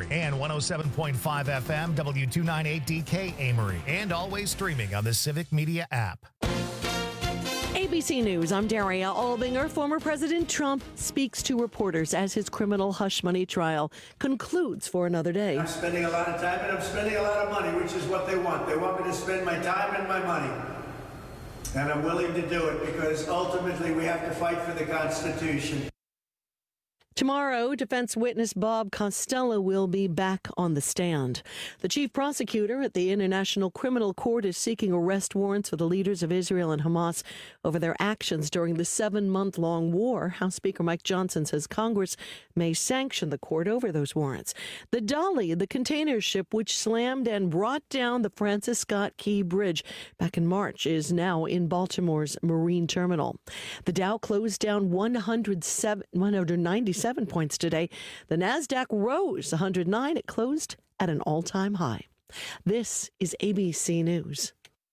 And 107.5 FM, W298DK Amory. And always streaming on the Civic Media app. ABC News, I'm Daria Albinger. Former President Trump speaks to reporters as his criminal hush money trial concludes for another day. I'm spending a lot of time and I'm spending a lot of money, which is what they want. They want me to spend my time and my money. And I'm willing to do it because ultimately we have to fight for the Constitution. Tomorrow, defense witness Bob Costello will be back on the stand. The chief prosecutor at the International Criminal Court is seeking arrest warrants for the leaders of Israel and Hamas over their actions during the 7-month-long war. House Speaker Mike Johnson says Congress may sanction the court over those warrants. The Dolly, the container ship which slammed and brought down the Francis Scott Key Bridge back in March, is now in Baltimore's Marine Terminal. The Dow closed down 197 points today. The Nasdaq rose 109. It closed at an all-time high. This is ABC News.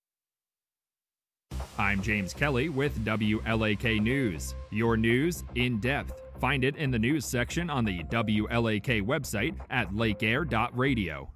I'm James Kelly with WLAK News. Your news in depth. Find it in the news section on the WLAK website at lakeair.radio.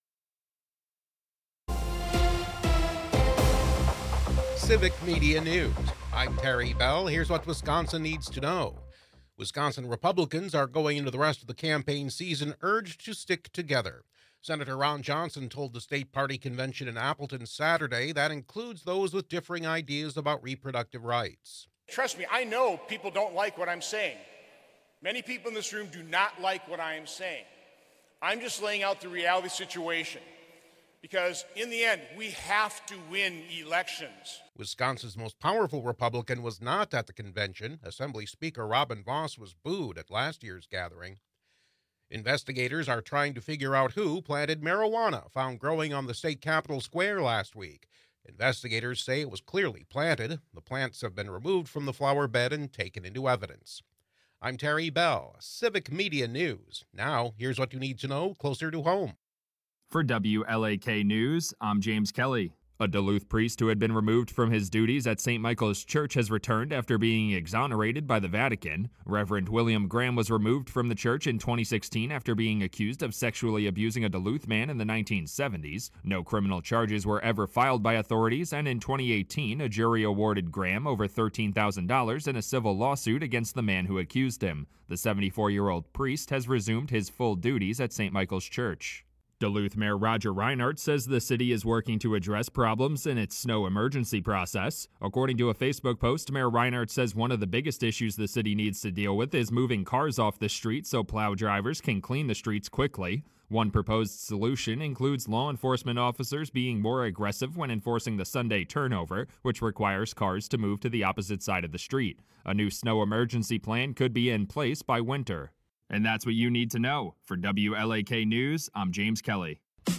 Civic Media News. I'm Terry Bell. Here's what Wisconsin needs to know. Wisconsin Republicans are going into the rest of the campaign season urged to stick together. Senator Ron Johnson told the state party convention in Appleton Saturday that includes those with differing ideas about reproductive rights. Trust me, I know people don't like what I'm saying. Many people in this room do not like what I am saying. I'm just laying out the reality situation. Because in the end, we have to win elections. Wisconsin's most powerful Republican was not at the convention. Assembly Speaker Robin Vos was booed at last year's gathering. Investigators are trying to figure out who planted marijuana found growing on the state capitol square last week. Investigators say it was clearly planted. The plants have been removed from the flower bed and taken into evidence. I'm Terry Bell, Civic Media News. Now, here's what you need to know closer to home. For WLAK News, I'm James Kelly. A Duluth priest who had been removed from his duties at St. Michael's Church has returned after being exonerated by the Vatican. Reverend William Graham was removed from the church in 2016 after being accused of sexually abusing a Duluth man in the 1970s. No criminal charges were ever filed by authorities, and in 2018, a jury awarded Graham over $13,000 in a civil lawsuit against the man who accused him. The 74-year-old priest has resumed his full duties at St. Michael's Church. Duluth Mayor Roger Reinhardt says the city is working to address problems in its snow emergency process. According to a Facebook post, Mayor Reinhardt says one of the biggest issues the city needs to deal with is moving cars off the street so plow drivers can clean the streets quickly. One proposed solution includes law enforcement officers being more aggressive when enforcing the Sunday turnover, which requires cars to move to the opposite side of the street. A new snow emergency plan could be in place by winter. And that's what you need to know. For WLAK News, I'm James Kelly.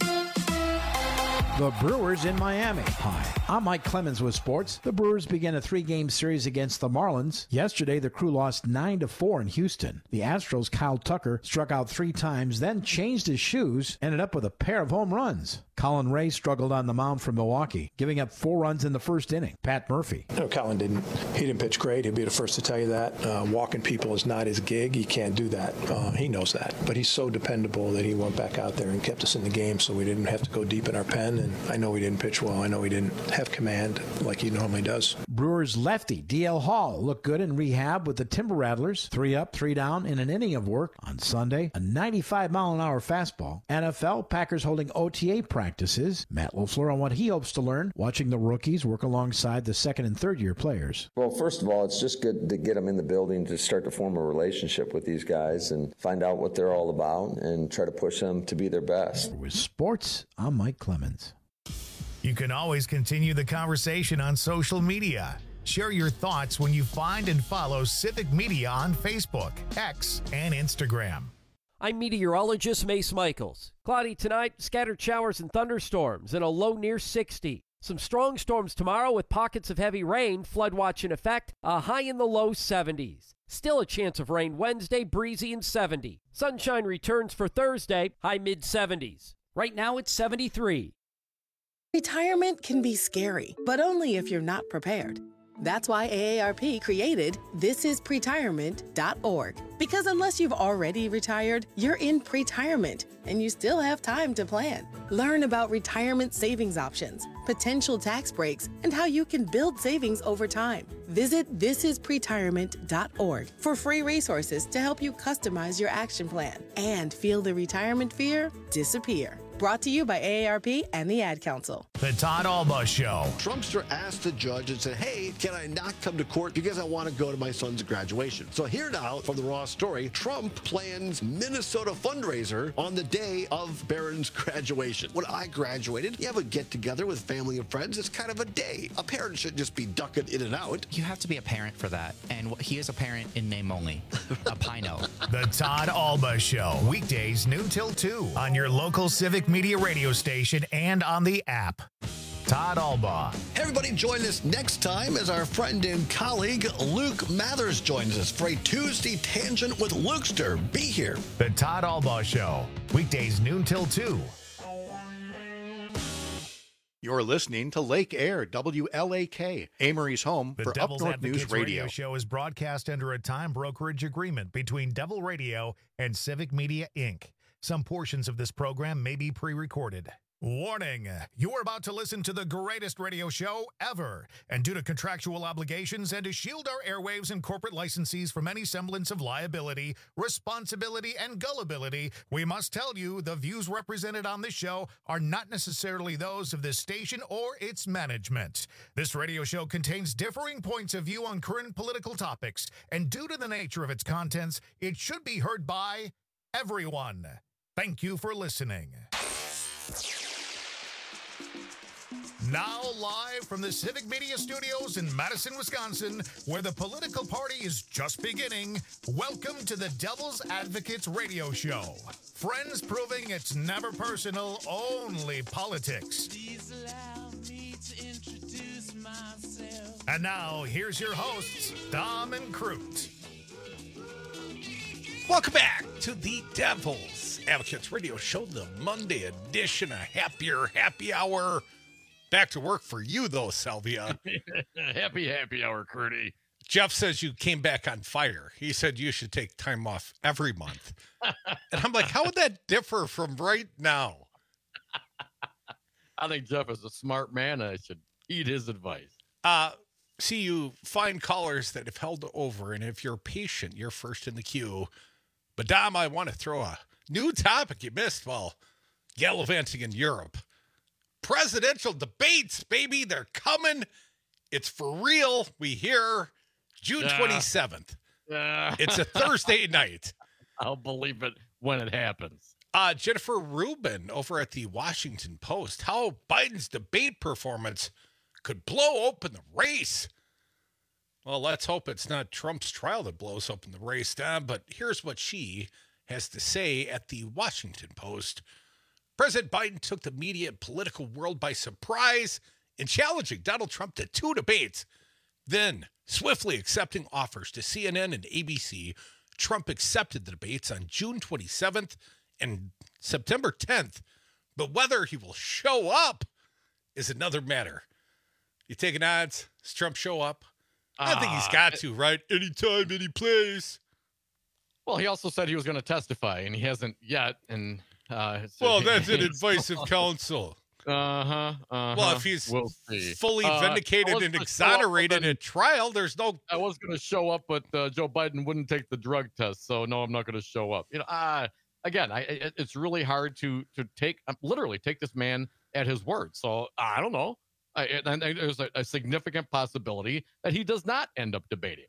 The Brewers in Miami. Hi, I'm Mike Clemens with sports. The Brewers began a 3-game series against the Marlins. Yesterday, the crew lost 9-4 in Houston. The Astros' Kyle Tucker struck out 3 times, then changed his shoes, ended up with a pair of home runs. Colin Ray struggled on the mound for Milwaukee, giving up 4 runs in the first inning. Pat Murphy. Colin didn't pitch great. He'll be the first to tell you that. Walking people is not his gig. He can't do that. He knows that. But he's so dependable that he went back out there and kept us in the game so we didn't have to go deep in our pen. And I know he didn't pitch well. I know he didn't have command like he normally does. Brewers lefty DL Hall looked good in rehab with the Timber Rattlers. 3 up, 3 down in an inning of work. On Sunday, a 95-mile-an-hour fastball. NFL, Packers holding OTA practices. Matt LaFleur on what he hopes to learn, watching the rookies work alongside the second and third year players. Well, first of all, it's just good to get them in the building to start to form a relationship with these guys and find out what they're all about and try to push them to be their best. With sports, I'm Mike Clemens. You can always continue the conversation on social media. Share your thoughts when you find and follow Civic Media on Facebook, X, and Instagram. I'm meteorologist Mace Michaels. Cloudy tonight, scattered showers and thunderstorms, and a low near 60. Some strong storms tomorrow with pockets of heavy rain, flood watch in effect, a high in the low 70s. Still a chance of rain Wednesday, breezy and 70. Sunshine returns for Thursday, high mid-70s. Right now it's 73. Retirement can be scary, but only if you're not prepared. That's why AARP created thisispretirement.org. Because unless you've already retired, you're in pretirement, and you still have time to plan. Learn about retirement savings options, potential tax breaks, and how you can build savings over time. Visit thisispretirement.org for free resources to help you customize your action plan and feel the retirement fear disappear. Brought to you by AARP and the Ad Council. The Todd Alba Show. Trumpster asked the judge and said, hey, can I not come to court because I want to go to my son's graduation? So here now from the Raw story, Trump plans Minnesota fundraiser on the day of Barron's graduation. When I graduated, you have a get-together with family and friends. It's kind of a day. A parent shouldn't just be ducking in and out. You have to be a parent for that. And he is a parent in name only. A Pino. The Todd Alba Show. Weekdays noon till 2 on your local Civic Media radio station and on the app. Todd Alba. Everybody join us next time as our friend and colleague Luke Mathers joins us for a Tuesday Tangent with Lukester. Be here. The Todd Alba Show. Weekdays noon till 2. You're listening to Lake Air, WLAK, Amory's home for Up North News Radio. Show is broadcast under a time brokerage agreement between Devil Radio and Civic Media, Inc. Some portions of this program may be pre-recorded. Warning, you are about to listen to the greatest radio show ever. And due to contractual obligations and to shield our airwaves and corporate licensees from any semblance of liability, responsibility, and gullibility, we must tell you the views represented on this show are not necessarily those of this station or its management. This radio show contains differing points of view on current political topics, and due to the nature of its contents, it should be heard by everyone. Thank you for listening. Now live from the Civic Media Studios in Madison, Wisconsin, where the political party is just beginning, welcome to the Devil's Advocates Radio Show. Friends proving it's never personal, only politics. Please allow me to introduce myself. And now, here's your hosts, Dom and Crute. Welcome back to the Devil's Advocates Radio Show, the Monday edition, a happier happy hour. Back to work for you, though, Salvia. happy hour, Curdy. Jeff says you came back on fire. He said you should take time off every month. And I'm like, how would that differ from right now? I think Jeff is a smart man, and I should heed his advice. See, you find callers that have held over, and if you're patient, you're first in the queue. But, Dom, I want to throw a new topic you missed while gallivanting in Europe. Presidential debates, baby. They're coming. It's for real. We hear June 27th. It's a Thursday night. I'll believe it when it happens. Jennifer Rubin over at the Washington Post. How Biden's debate performance could blow open the race. Well, let's hope it's not Trump's trial that blows open the race, Don. But here's what she has to say at the Washington Post. President Biden took the media and political world by surprise in challenging Donald Trump to 2 debates. Then, swiftly accepting offers to CNN and ABC, Trump accepted the debates on June 27th and September 10th. But whether he will show up is another matter. You taking odds? Does Trump show up? I think he's got to, right? Anytime, any place. Well, he also said he was going to testify, and he hasn't yet. And well, that's an advice of counsel. Well, if he's fully vindicated and exonerated at trial, there's no. I was going to show up, but Joe Biden wouldn't take the drug test, so no, I'm not going to show up. You know, again, it's really hard to literally take this man at his word. So I don't know. And there's a significant possibility that he does not end up debating.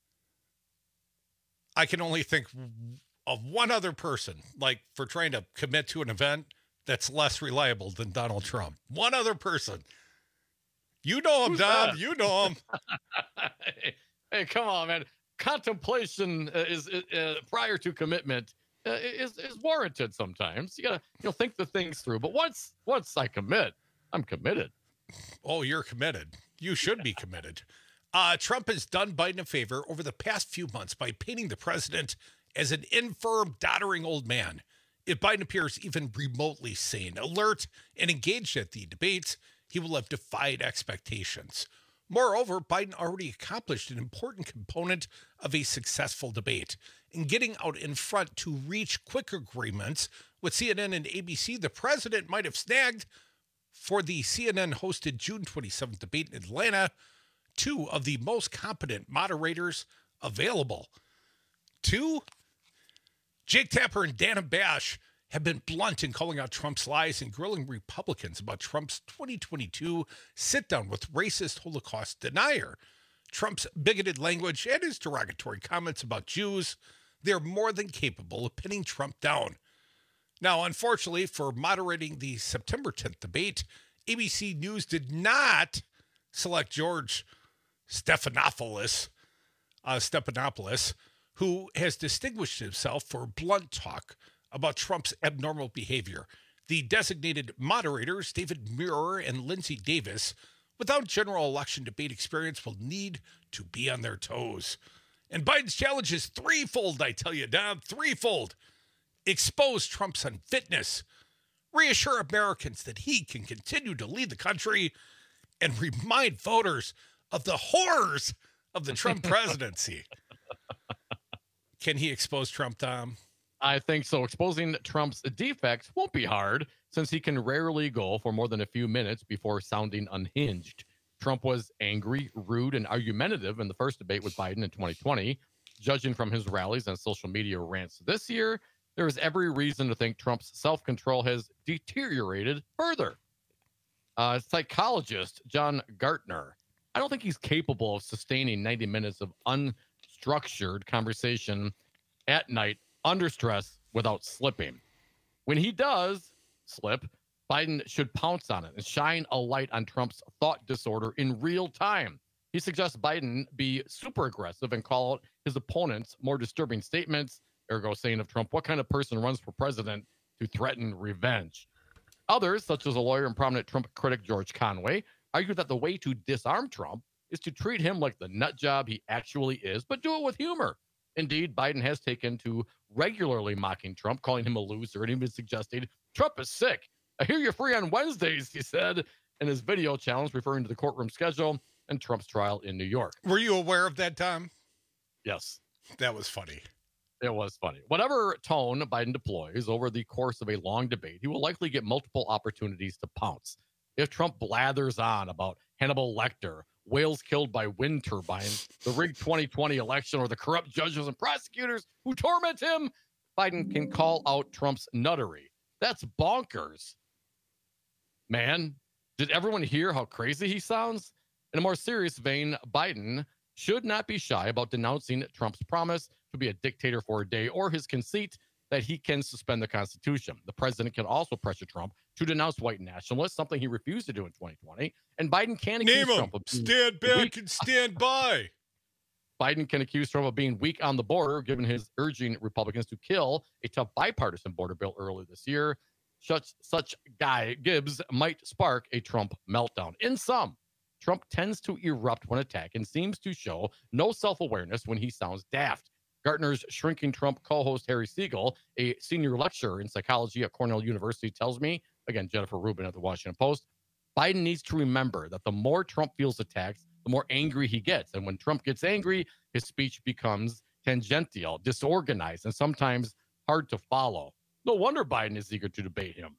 I can only think of one other person, like for trying to commit to an event that's less reliable than Donald Trump. One other person. You know him, Dom. You know him. Hey, come on, man. Contemplation is prior to commitment is warranted sometimes. You gotta think the things through. But once I commit, I'm committed. Oh, you're committed. You should be committed. Trump has done Biden a favor over the past few months by painting the president as an infirm, doddering old man. If Biden appears even remotely sane, alert, and engaged at the debates, he will have defied expectations. Moreover, Biden already accomplished an important component of a successful debate. In getting out in front to reach quick agreements with CNN and ABC, the president might have snagged, for the CNN-hosted June 27th debate in Atlanta, two of the most competent moderators available. Two, Jake Tapper and Dana Bash have been blunt in calling out Trump's lies and grilling Republicans about Trump's 2022 sit-down with racist Holocaust denier. Trump's bigoted language and his derogatory comments about Jews, they're more than capable of pinning Trump down. Now, unfortunately, for moderating the September 10th debate, ABC News did not select George Stephanopoulos, who has distinguished himself for blunt talk about Trump's abnormal behavior. The designated moderators, David Muir and Lindsey Davis, without general election debate experience, will need to be on their toes. And Biden's challenge is threefold, I tell you, Dom, threefold. Expose Trump's unfitness, reassure Americans that he can continue to lead the country, and remind voters of the horrors of the Trump presidency. Can he expose Trump, Tom? I think so. Exposing Trump's defects won't be hard, since he can rarely go for more than a few minutes before sounding unhinged. Trump was angry, rude, and argumentative in the first debate with Biden in 2020. Judging from his rallies and social media rants this year, there is every reason to think Trump's self-control has deteriorated further. Psychologist John Gartner, I don't think he's capable of sustaining 90 minutes of unstructured conversation at night under stress without slipping. When he does slip, Biden should pounce on it and shine a light on Trump's thought disorder in real time. He suggests Biden be super aggressive and call out his opponents' more disturbing statements, ergo saying of Trump, what kind of person runs for president to threaten revenge? Others, such as a lawyer and prominent Trump critic George Conway, argue that the way to disarm Trump is to treat him like the nut job he actually is, but do it with humor. Indeed, Biden has taken to regularly mocking Trump, calling him a loser, and even suggesting Trump is sick. I hear you're free on Wednesdays, he said in his video challenge, referring to the courtroom schedule and Trump's trial in New York. Were you aware of that, Tom? Yes. That was funny. It was funny. Whatever tone Biden deploys over the course of a long debate, he will likely get multiple opportunities to pounce. If Trump blathers on about Hannibal Lecter, whales killed by wind turbines, the rigged 2020 election, or the corrupt judges and prosecutors who torment him, Biden can call out Trump's nuttery. That's bonkers. Man, did everyone hear how crazy he sounds? In a more serious vein, Biden should not be shy about denouncing Trump's promise to be a dictator for a day or his conceit that he can suspend the Constitution. The president can also pressure Trump to denounce white nationalists, something he refused to do in 2020. And Biden can accuse Trump of stand back and stand by. Biden can accuse Trump of being weak on the border, given his urging Republicans to kill a tough bipartisan border bill earlier this year. Such Guy Gibbs might spark a Trump meltdown. In sum, Trump tends to erupt when attacked and seems to show no self-awareness when he sounds daft. Gartner's Shrinking Trump co-host Harry Siegel, a senior lecturer in psychology at Cornell University, tells me, again, Jennifer Rubin at the Washington Post, Biden needs to remember that the more Trump feels attacked, the more angry he gets. And when Trump gets angry, his speech becomes tangential, disorganized, and sometimes hard to follow. No wonder Biden is eager to debate him.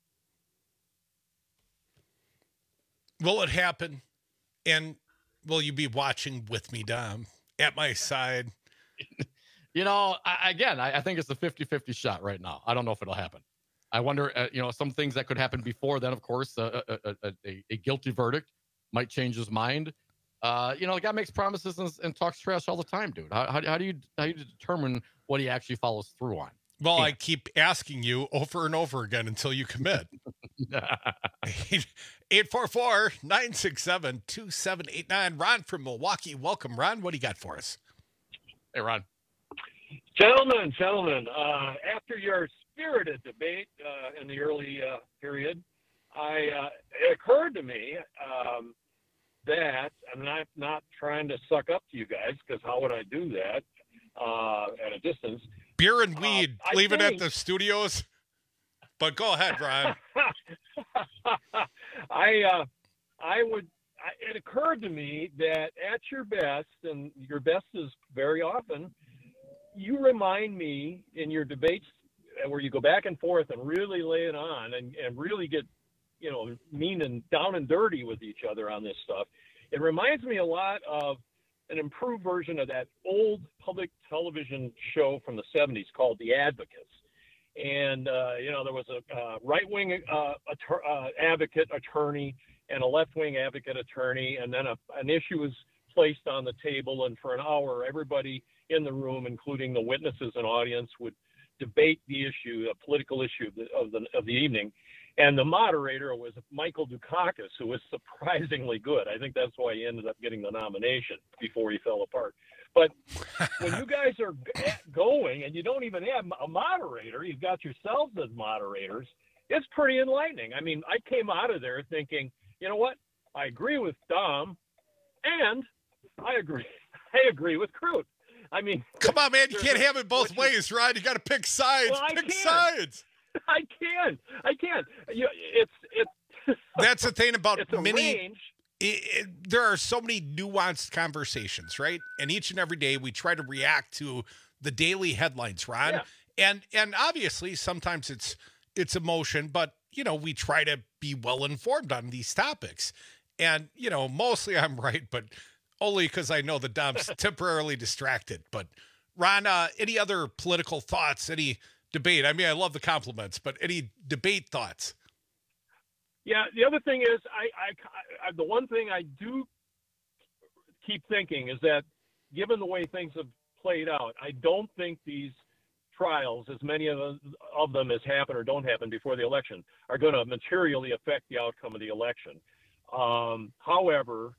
Will it happen? And will you be watching with me, Dom, at my side? You know, I think it's a 50-50 shot right now. I don't know if it'll happen. I wonder, some things that could happen before then, of course, a guilty verdict might change his mind. The guy makes promises and talks trash all the time, dude. How do you determine what he actually follows through on? Well, I keep asking you over and over again until you commit. 844-967-2789. Ron from Milwaukee. Welcome, Ron. What do you got for us? Hey, Ron. Gentlemen, after your spirited debate in the early period, it occurred to me that, and I'm not trying to suck up to you guys, because how would I do that at a distance? Beer and weed, leave it at the studios. But go ahead, Ron. I it occurred to me that at your best, and your best is very often, you remind me in your debates where you go back and forth and really lay it on and really get, mean and down and dirty with each other on this stuff. It reminds me a lot of an improved version of that old public television show from the 70s called The Advocates. And, there was a right-wing advocate attorney and a left-wing advocate attorney, and then an issue was placed on the table, and for an hour, everybody in the room, including the witnesses and audience, would debate the issue, a political issue of the evening. And the moderator was Michael Dukakis, who was surprisingly good. I think that's why he ended up getting the nomination before he fell apart. But when you guys are going and you don't even have a moderator, you've got yourselves as moderators, it's pretty enlightening. I mean, I came out of there thinking, you know what? I agree with Dom, and I agree with Crute. I mean, come on, man, you can't have it both ways, Ron. You got to pick sides. Well, pick sides. I can. That's the thing about range. There are so many nuanced conversations, right? And each and every day we try to react to the daily headlines, Ron. Yeah. And obviously sometimes it's emotion, but we try to be well informed on these topics. And mostly I'm right, but only because I know that Dom's temporarily distracted. But Ron, any other political thoughts? Any debate? I mean, I love the compliments, but any debate thoughts? Yeah, the other thing is, I the one thing I do keep thinking is that, given the way things have played out, I don't think these trials, as many of them as happen or don't happen before the election, are going to materially affect the outcome of the election. However,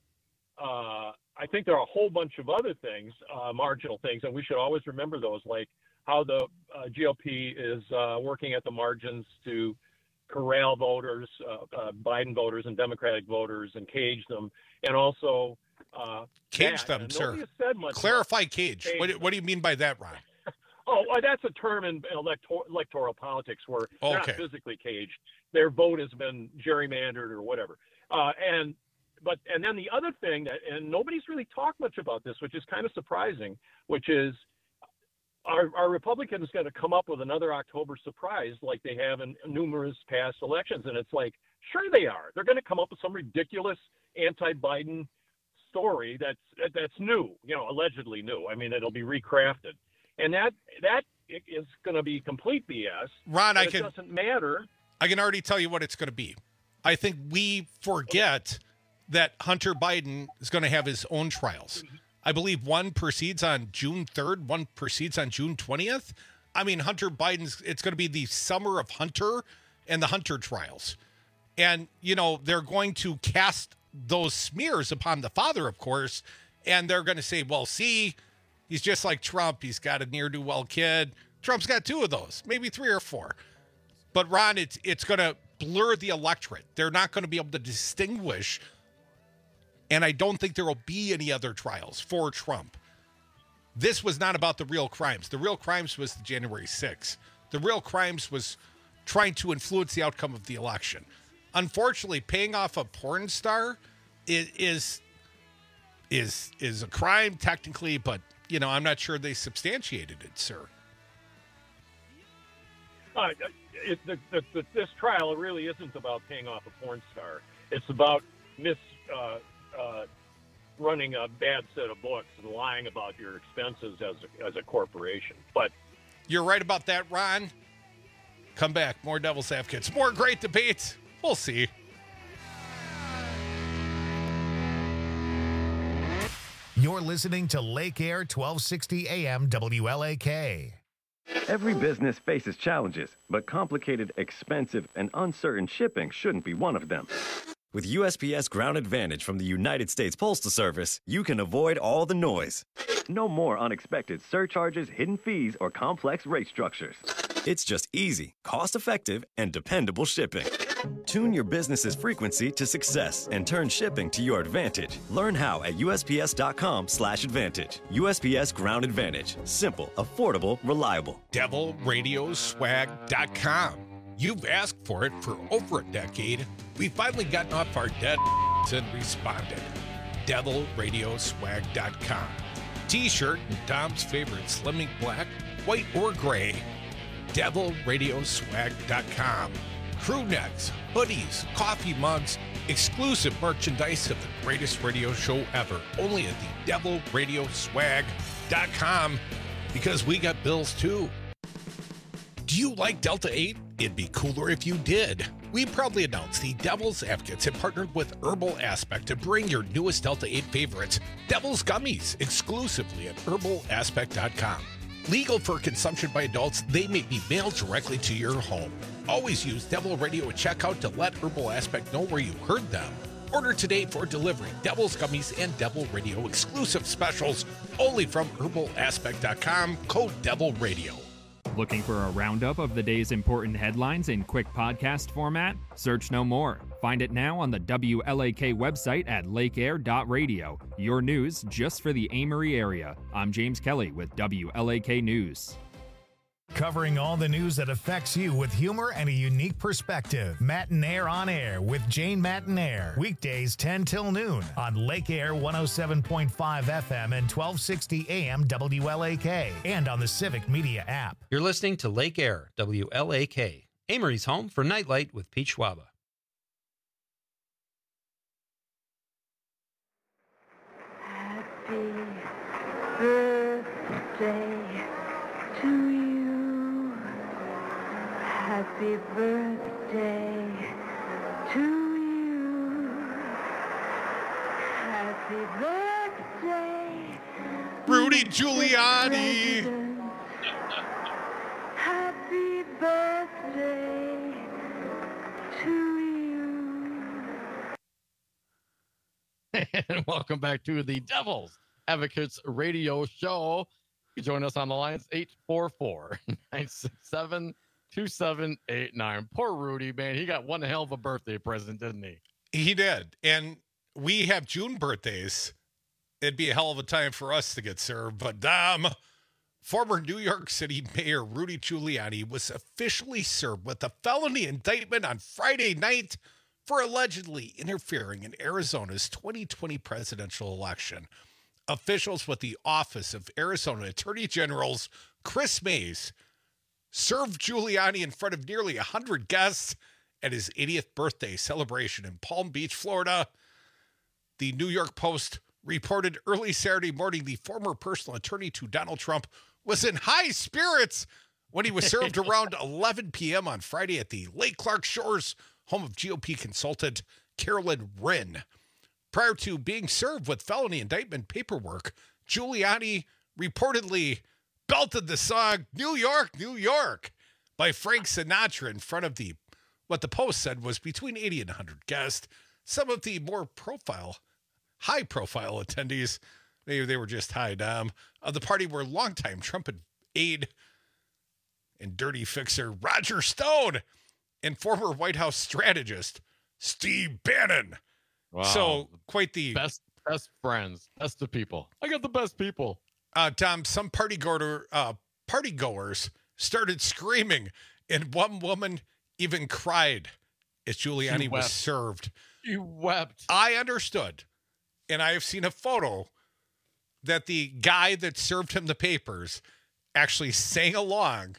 I think there are a whole bunch of other things, marginal things, and we should always remember those, like how the GOP is working at the margins to corral voters, Biden voters and Democratic voters, and cage them, and also cage them, sir. Clarify cage. What do you mean by that, Ron? Oh, that's a term in electoral politics where they're not physically caged. Their vote has been gerrymandered or whatever. And then the other thing and nobody's really talked much about this, which is kind of surprising, which is, Are Republicans going to come up with another October surprise like they have in numerous past elections? And it's like, sure they are. They're going to come up with some ridiculous anti-Biden story that's new, allegedly new. I mean, it'll be recrafted, and that is going to be complete BS. Ron, it doesn't matter. I can already tell you what it's going to be. I think we forget that Hunter Biden is going to have his own trials. I believe one proceeds on June 3rd, one proceeds on June 20th. I mean, Hunter Biden's, it's going to be the summer of Hunter and the Hunter trials. And, they're going to cast those smears upon the father, of course, and they're going to say, well, see, he's just like Trump. He's got a ne'er-do-well kid. Trump's got 2 of those, maybe 3 or 4. But, Ron, it's going to blur the electorate. They're not going to be able to distinguish. And I don't think there will be any other trials for Trump. This was not about the real crimes. The real crimes was the January 6th. The real crimes was trying to influence the outcome of the election. Unfortunately, paying off a porn star is a crime technically, but I'm not sure they substantiated it, sir. This trial really isn't about paying off a porn star. It's about running a bad set of books and lying about your expenses as a corporation. But you're right about that, Ron. Come back. More Devil's Advocates. More great debates. We'll see. You're listening to Lake Air 1260 AM WLAK. Every business faces challenges, but complicated, expensive, and uncertain shipping shouldn't be one of them. With USPS Ground Advantage from the United States Postal Service, you can avoid all the noise. No more unexpected surcharges, hidden fees, or complex rate structures. It's just easy, cost-effective, and dependable shipping. Tune your business's frequency to success and turn shipping to your advantage. Learn how at USPS.com/advantage. USPS Ground Advantage. Simple, affordable, reliable. DevilRadioswag.com. You've asked for it for over a decade. We've finally gotten off our debt and responded. DevilRadioswag.com. T-shirt and Dom's favorite Slimming Black, white or gray. DevilRadioswag.com. Crew necks, hoodies, coffee mugs, exclusive merchandise of the greatest radio show ever. Only at the DevilRadioswag.com, because we got bills too. Do you like Delta 8? It'd be cooler if you did. We proudly announced the Devil's Advocates have partnered with Herbal Aspect to bring your newest Delta 8 favorites, Devil's Gummies, exclusively at herbalaspect.com. Legal for consumption by adults, they may be mailed directly to your home. Always use Devil Radio at checkout to let Herbal Aspect know where you heard them. Order today for delivery. Devil's Gummies and Devil Radio exclusive specials only from herbalaspect.com, code Devil Radio. Looking for a roundup of the day's important headlines in quick podcast format? Search no more. Find it now on the WLAK website at lakeair.radio. Your news just for the Amory area. I'm James Kelly with WLAK News. Covering all the news that affects you with humor and a unique perspective. Matinaire on Air with Jane Matinaire. Weekdays 10 till noon on Lake Air 107.5 FM and 1260 AM WLAK and on the Civic Media app. You're listening to Lake Air, WLAK, Amory's home for Nightlight with Pete Schwaba. Happy birthday to you. Happy birthday to you. Happy birthday, Rudy Giuliani. Happy birthday to you. And welcome back to the Devil's Advocates Radio Show. You join us on the lines 844-967-2789. Poor Rudy, man. He got one hell of a birthday present, didn't he? He did. And we have June birthdays. It'd be a hell of a time for us to get served. But former New York City Mayor Rudy Giuliani was officially served with a felony indictment on Friday night for allegedly interfering in Arizona's 2020 presidential election. Officials with the Office of Arizona Attorney General's Chris Mays served Giuliani in front of nearly 100 guests at his 80th birthday celebration in Palm Beach, Florida. The New York Post reported early Saturday morning the former personal attorney to Donald Trump was in high spirits when he was served around 11 p.m. on Friday at the Lake Clark Shores home of GOP consultant Carolyn Wren. Prior to being served with felony indictment paperwork, Giuliani reportedly belted the song New York, New York by Frank Sinatra in front of what the Post said was between 80 and 100 guests. Some of the more high-profile attendees, maybe they were just high dom, of the party were longtime Trump aide and dirty fixer Roger Stone and former White House strategist Steve Bannon. Wow. So quite the best friends, best of people. I got the best people. Tom, some partygoers started screaming, and one woman even cried as Giuliani was served. She wept. I understood, and I have seen a photo that the guy that served him the papers actually sang along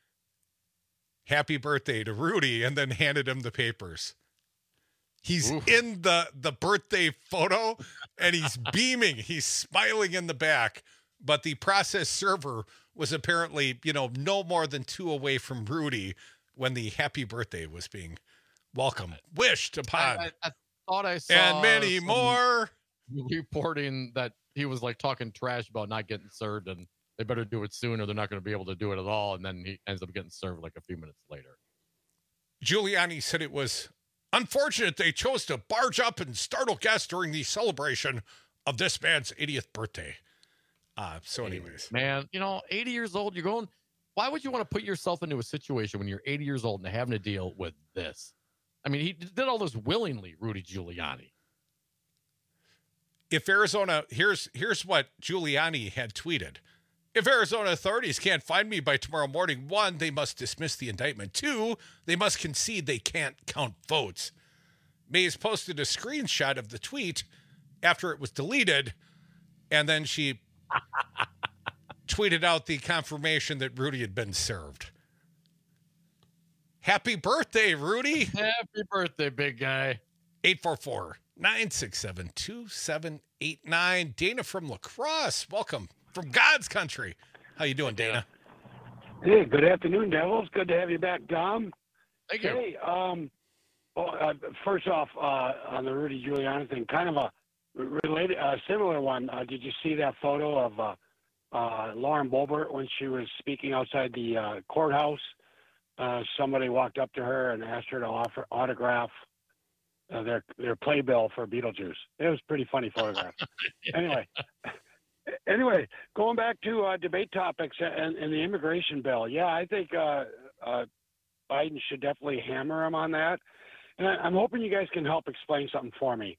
"Happy Birthday" to Rudy and then handed him the papers. He's in the birthday photo, and he's beaming. He's smiling in the back. But the process server was apparently, no more than 2 away from Rudy when the happy birthday was being wished upon. I thought I saw and many more reporting that he was like talking trash about not getting served, and they better do it soon or they're not going to be able to do it at all. And then he ends up getting served like a few minutes later. Giuliani said it was unfortunate they chose to barge up and startle guests during the celebration of this man's 80th birthday. So anyways. Man, 80 years old, you're going, why would you want to put yourself into a situation when you're 80 years old and having to deal with this? I mean, he did all this willingly, Rudy Giuliani. If Arizona, here's what Giuliani had tweeted. If Arizona authorities can't find me by tomorrow morning, 1, they must dismiss the indictment. 2, they must concede they can't count votes. Mays posted a screenshot of the tweet after it was deleted, and then she tweeted out the confirmation that Rudy had been served. Happy birthday, Rudy. Happy birthday, big guy. 844-967-2789. Dana from La Crosse. Welcome from God's country. How you doing, Dana? Hey, good afternoon, Devils. Good to have you back, Dom. Thank you. Hey, first off, on the Rudy Giuliani thing, kind of a related, similar one. Did you see that photo of Lauren Boebert when she was speaking outside the courthouse? Somebody walked up to her and asked her to autograph their playbill for Beetlejuice. It was a pretty funny photograph. Anyway, going back to debate topics and the immigration bill. Yeah, I think Biden should definitely hammer him on that. And I'm hoping you guys can help explain something for me.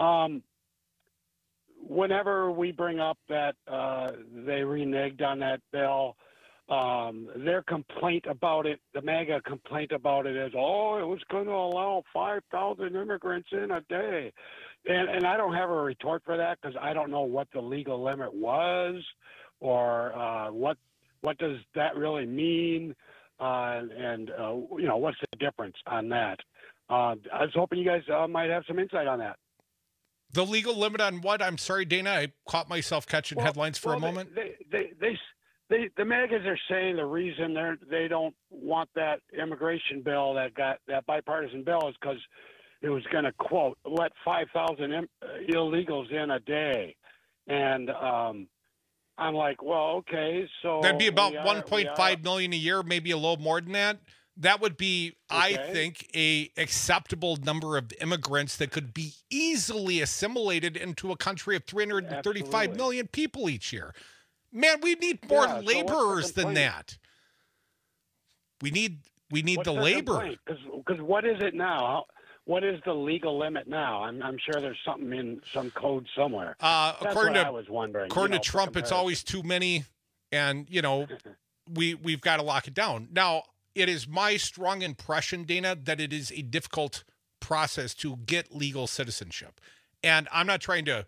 Whenever we bring up that they reneged on that bill, their complaint about it, the MAGA complaint about it is, it was going to allow 5,000 immigrants in a day. And I don't have a retort for that because I don't know what the legal limit was or what does that really mean and what's the difference on that. I was hoping you guys might have some insight on that. The legal limit on what? I'm sorry, Dana. I caught myself catching headlines for a moment. The MAGAs are saying the reason they don't want that immigration bill, that bipartisan bill, is because it was going to, quote, let 5,000 illegals in a day. And I'm like, well, okay, so that'd be about 1.5 million a year, maybe a little more than that. That would be, I think, a acceptable number of immigrants that could be easily assimilated into a country of 335 million people each year. Man, we need more laborers than that. We need the labor. Because what is it now? What is the legal limit now? I'm sure there's something in some code somewhere. According to, I was wondering. According to Trump, it's always too many, and we've got to lock it down. Now, it is my strong impression, Dana, that it is a difficult process to get legal citizenship, and I'm not trying to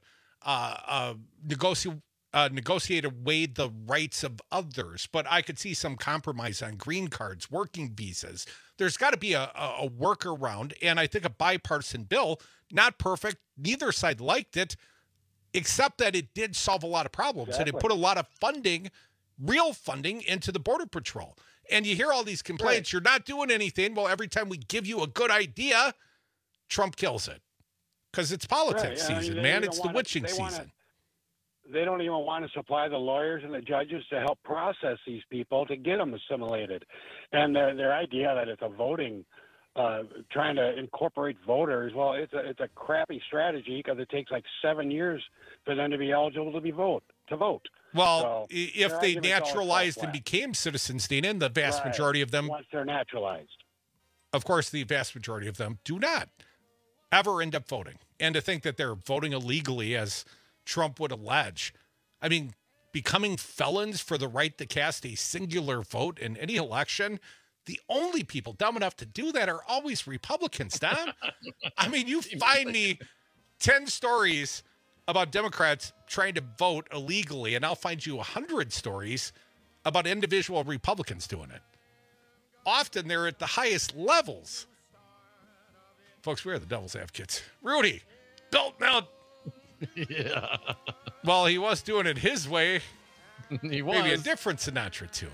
negotiate away the rights of others, but I could see some compromise on green cards, working visas. There's got to be a workaround, and I think a bipartisan bill, not perfect, neither side liked it, except that it did solve a lot of problems, and it put a lot of funding, real funding, into the Border Patrol. And you hear all these complaints, you're not doing anything. Well, every time we give you a good idea, Trump kills it. Because it's politics season, man. It's the witching season. They don't even want to supply the lawyers and the judges to help process these people to get them assimilated. And their idea that it's a voting, trying to incorporate voters, well, it's a crappy strategy because it takes like 7 years for them to be eligible to vote. Well, so if they naturalized and became citizens, Dana, and the vast majority of them, once they're naturalized, of course, the vast majority of them do not ever end up voting. And to think that they're voting illegally, as Trump would allege, I mean, becoming felons for the right to cast a singular vote in any election, the only people dumb enough to do that are always Republicans, Don. I mean, you find me 10 stories about Democrats trying to vote illegally, and I'll find you 100 stories about individual Republicans doing it. Often they're at the highest levels. Folks, we are the Devil's Advocates. Rudy, belt mount. Yeah. Well, he was doing it his way. He was. Maybe a different Sinatra tune.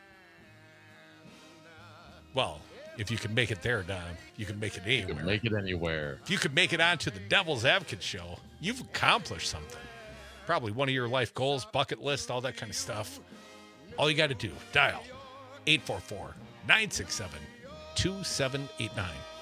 Well, if you can make it there, Don, you can make it anywhere. You can make it anywhere. If you could make it onto the Devil's Advocate show, you've accomplished something. Probably one of your life goals, bucket list, all that kind of stuff. All you got to do, dial 844-967-2789.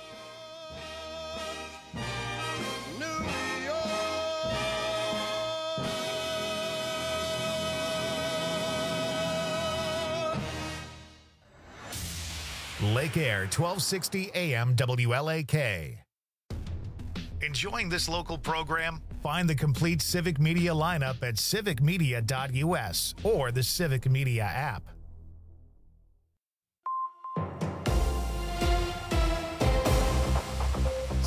Lake Air, 1260 AM WLAK. Enjoying this local program? Find the complete Civic Media lineup at civicmedia.us or the Civic Media app.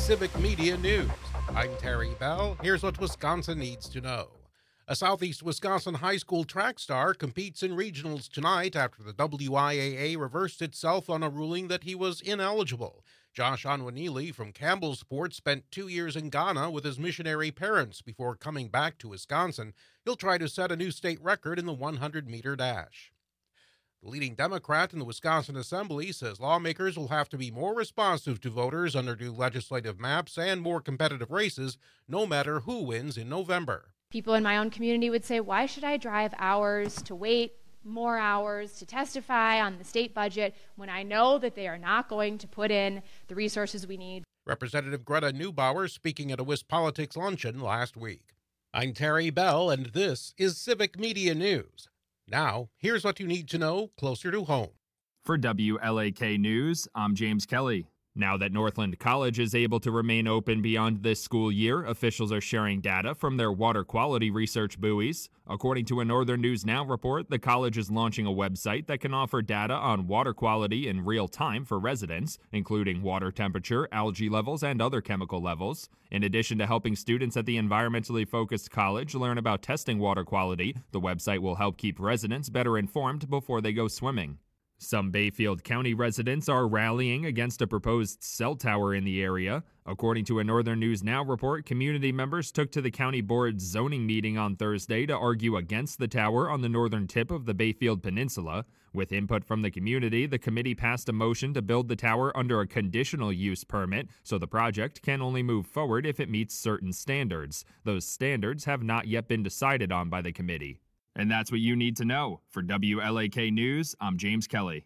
Civic Media News. I'm Terry Bell. Here's what Wisconsin needs to know. A Southeast Wisconsin high school track star competes in regionals tonight after the WIAA reversed itself on a ruling that he was ineligible. Josh Onwanili from Campbell Sports spent 2 years in Ghana with his missionary parents before coming back to Wisconsin. He'll try to set a new state record in the 100-meter dash. The leading Democrat in the Wisconsin Assembly says lawmakers will have to be more responsive to voters under new legislative maps and more competitive races, no matter who wins in November. People in my own community would say, why should I drive hours to wait more hours to testify on the state budget when I know that they are not going to put in the resources we need? Representative Greta Neubauer speaking at a WisPolitics luncheon last week. I'm Terry Bell, and this is Civic Media News. Now, here's what you need to know closer to home. For WLAK News, I'm James Kelly. Now that Northland College is able to remain open beyond this school year, officials are sharing data from their water quality research buoys. According to a Northern News Now report, the college is launching a website that can offer data on water quality in real time for residents, including water temperature, algae levels, and other chemical levels. In addition to helping students at the environmentally focused college learn about testing water quality, the website will help keep residents better informed before they go swimming. Some Bayfield County residents are rallying against a proposed cell tower in the area. According to a Northern News Now report, community members took to the county board's zoning meeting on Thursday to argue against the tower on the northern tip of the Bayfield Peninsula. With input from the community, the committee passed a motion to build the tower under a conditional use permit, so the project can only move forward if it meets certain standards. Those standards have not yet been decided on by the committee. And that's what you need to know. For WLAK News, I'm James Kelly.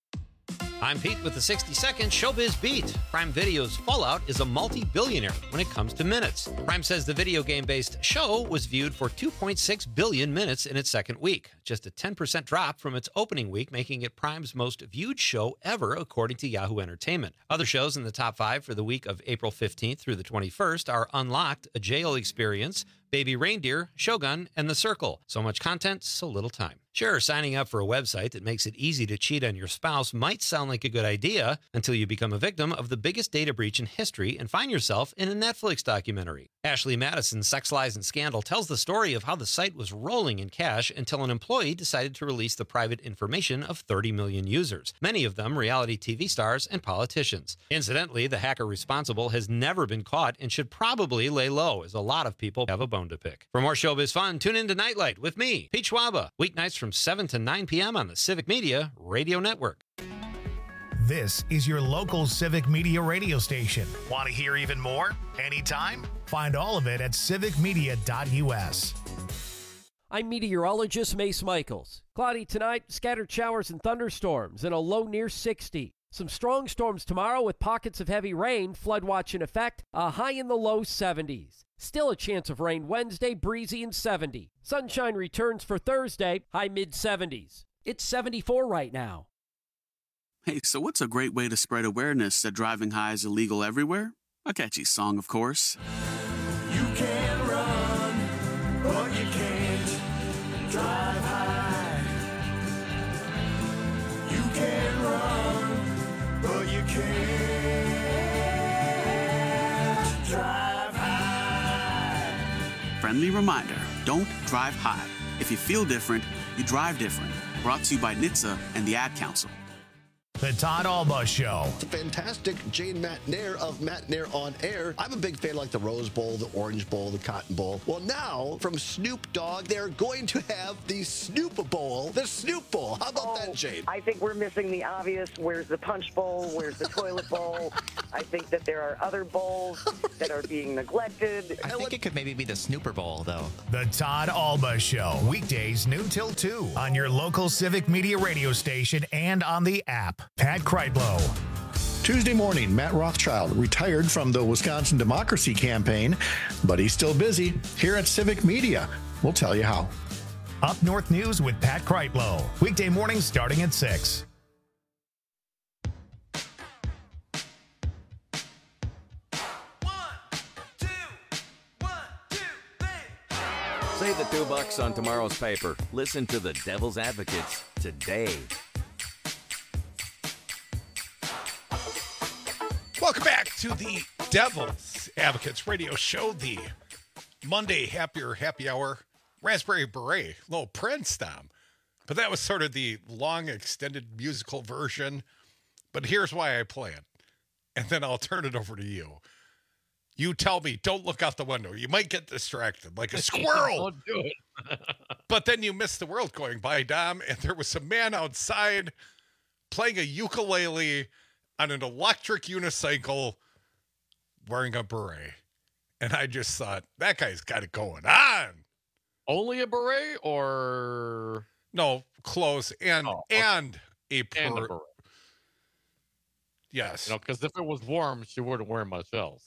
I'm Pete with the 60-second Showbiz Beat. Prime Video's Fallout is a multi-billionaire when it comes to minutes. Prime says the video game-based show was viewed for 2.6 billion minutes in its second week, just a 10% drop from its opening week, making it Prime's most viewed show ever, according to Yahoo Entertainment. Other shows in the top 5 for the week of April 15th through the 21st are Unlocked, A Jail Experience, Baby Reindeer, Shogun, and The Circle. So much content, so little time. Sure, signing up for a website that makes it easy to cheat on your spouse might sound like a good idea until you become a victim of the biggest data breach in history and find yourself in a Netflix documentary. Ashley Madison's Sex, Lies, and Scandal tells the story of how the site was rolling in cash until an employee decided to release the private information of 30 million users, many of them reality TV stars and politicians. Incidentally, the hacker responsible has never been caught and should probably lay low, as a lot of people have a bone to pick. For more showbiz fun, tune in to Nightlight with me, Pete Schwaba, weeknights from 7 to 9 p.m. on the Civic Media Radio Network. This is your local Civic Media radio station. Want to hear even more? Anytime? Find all of it at civicmedia.us. I'm meteorologist Mace Michaels. Cloudy tonight, scattered showers and thunderstorms, and a low near 60. Some strong storms tomorrow with pockets of heavy rain, flood watch in effect, a high in the low 70s. Still a chance of rain Wednesday, breezy and 70. Sunshine returns for Thursday, high mid-70s. It's 74 right now. Hey, so what's a great way to spread awareness that driving high is illegal everywhere? A catchy song, of course. You can run, but you can't drive high. You can run, but you can't drive high. Friendly reminder, don't drive high. If you feel different, you drive different. Brought to you by NHTSA and the Ad Council. The Todd Alba Show. The fantastic Jane Matt Nair of Matt Nair on Air. I'm a big fan of like the Rose Bowl, the Orange Bowl, the Cotton Bowl. Well, now from Snoop Dogg, they're going to have the Snoop Bowl. The Snoop Bowl. How about that, Jane? I think we're missing the obvious. Where's the Punch Bowl? Where's the Toilet Bowl? I think that there are other bowls that are being neglected. I think it could maybe be the Snooper Bowl, though. The Todd Alba Show. Weekdays noon till 2 on your local Civic Media radio station and on the app. Pat Kreitlow. Tuesday morning, Matt Rothschild retired from the Wisconsin Democracy Campaign, but he's still busy. Here at Civic Media, we'll tell you how. Up North News with Pat Kreitlow. Weekday mornings starting at 6. Save the $2 on tomorrow's paper. Listen to the Devil's Advocates today. Welcome back to the Devil's Advocates Radio Show, the Monday Happy Hour, Raspberry Beret, little Prince, Tom. But that was sort of the long, extended musical version. But here's why I play it. And then I'll turn it over to you. You tell me, don't look out the window. You might get distracted like a squirrel. Don't do it. But then you miss the world going by, Dom, and there was a man outside playing a ukulele on an electric unicycle wearing a beret. And I just thought, that guy's got it going on. Only a beret or? No, clothes and a beret. Yes. You know, because if it was warm, she wouldn't wear much else.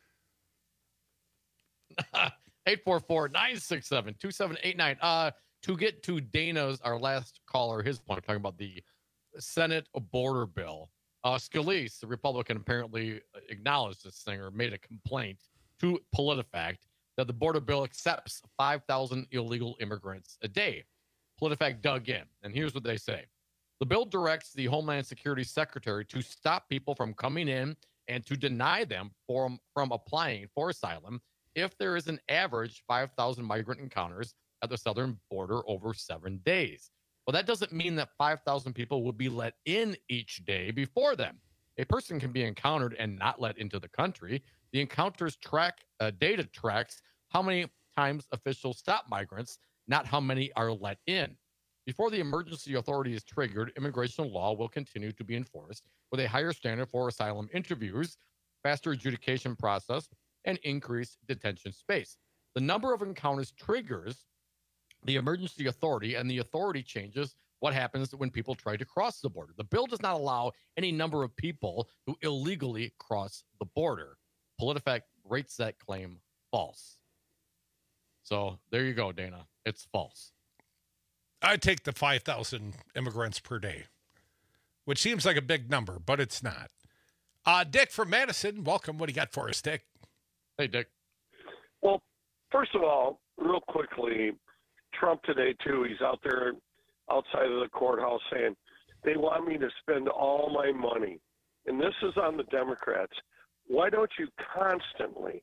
844-967-2789. To get to Dana's, our last caller, his point, talking about the Senate border bill. Scalise, the Republican, apparently acknowledged this thing or made a complaint to PolitiFact that the border bill accepts 5,000 illegal immigrants a day. PolitiFact dug in, and here's what they say. The bill directs the Homeland Security Secretary to stop people from coming in and to deny them from applying for asylum if there is an average 5,000 migrant encounters at the southern border over 7 days. Well, that doesn't mean that 5,000 people would be let in each day before them. A person can be encountered and not let into the country. The encounters data tracks how many times officials stop migrants, not how many are let in. Before the emergency authority is triggered, immigration law will continue to be enforced with a higher standard for asylum interviews, faster adjudication process, and increased detention space. The number of encounters triggers the emergency authority, and the authority changes what happens when people try to cross the border. The bill does not allow any number of people to illegally cross the border. PolitiFact rates that claim false. So there you go, Dana. It's false. I take the 5,000 immigrants per day, which seems like a big number, but it's not. Dick from Madison, welcome. What do you got for us, Dick? Hey, Dick. Well, first of all, real quickly, Trump today, too, he's out there outside of the courthouse saying, they want me to spend all my money. And this is on the Democrats. Why don't you constantly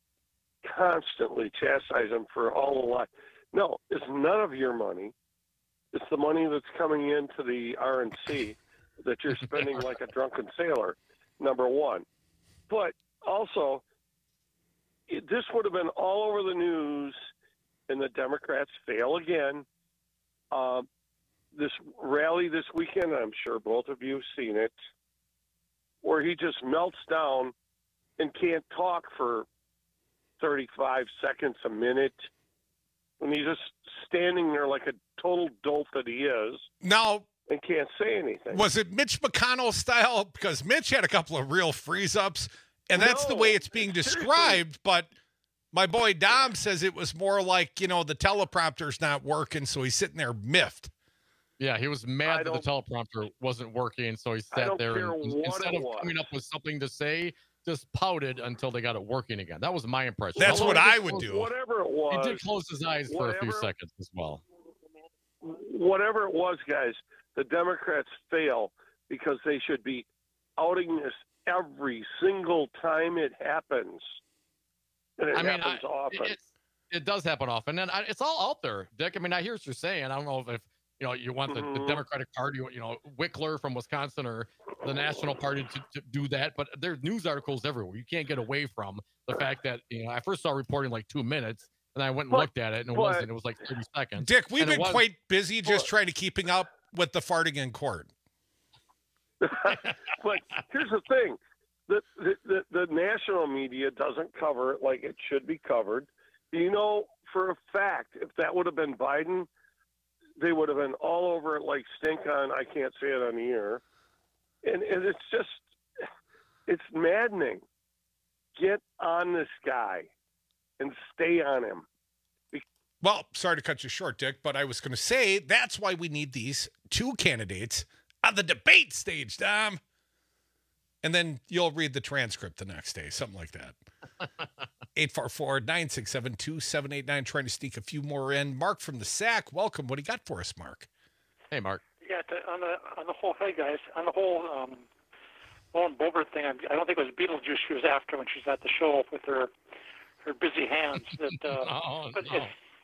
chastise them for all the lie? No, it's none of your money. It's the money that's coming into the RNC that you're spending like a drunken sailor, number one. But also, this would have been all over the news, and the Democrats fail again. This rally this weekend, I'm sure both of you have seen it, where he just melts down and can't talk for 35 seconds, a minute. And he's just standing there like a total dolt that he is. Now, and can't say anything. Was it Mitch McConnell style? Because Mitch had a couple of real freeze-ups, and that's the way it's being described. But my boy Dom says it was more like, the teleprompter's not working, so he's sitting there miffed. Yeah, he was mad that the teleprompter wasn't working, so he sat there and instead of coming up with something to say, just pouted until they got it working again. That was my impression. That's what I would do. Whatever it was. He did close his eyes for a few seconds as well. Whatever it was, guys, the Democrats fail because they should be outing this every single time it happens. And it happens often. It does happen often. And it's all out there, Dick. I mean, I hear what you're saying. I don't know if you want the Democratic Party, Wickler from Wisconsin or the National Party to do that. But there's news articles everywhere. You can't get away from the fact that, I first saw reporting like 2 minutes, and I went and looked at it, and it wasn't. It was like 30 seconds. Dick, we've been quite busy just trying to keeping up with the farting in court. But here's the thing. The national media doesn't cover it like it should be covered. You know, for a fact, if that would have been Biden, they would have been all over it like stink on, I can't say it on the air. And it's just, it's maddening. Get on this guy and stay on him. Well, sorry to cut you short, Dick, but I was going to say that's why we need these two candidates on the debate stage, Dom. And then you'll read the transcript the next day, something like that. 844-967-2789, trying to sneak a few more in. Mark from the SAC, welcome. What do you got for us, Mark? Hey, Mark. Yeah, on the whole, hey guys, on the whole Lauren Boebert thing, I don't think it was Beetlejuice she was after when she's at the show with her busy hands. That, but no.